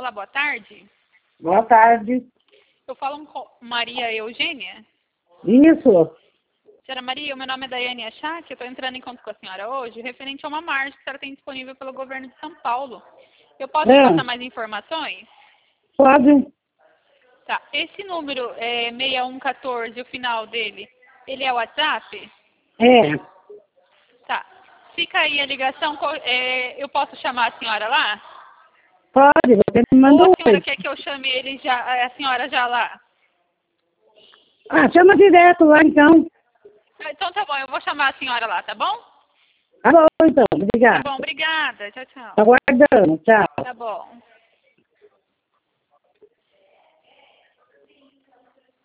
falar boa tarde? Boa tarde. Eu falo com Maria Eugênia? Isso. Senhora Maria, o meu nome é Daiane Achak, eu estou entrando em contato com a senhora hoje, referente a uma marcha que a senhora tem disponível pelo governo de São Paulo. Eu posso passar mais informações? Pode. Tá. Esse número, 6114, o final dele, ele é o WhatsApp? É. Tá. Fica aí a ligação, eu posso chamar a senhora lá? Pode, você me Ou mandou a senhora hoje. quer que eu chame ele já, a senhora já lá? Ah, chama direto lá então. Então tá bom, eu vou chamar a senhora lá, tá bom? Tá bom então, Tá obrigada. bom, obrigada. Tchau, tchau. Aguardando, tchau. Tá bom.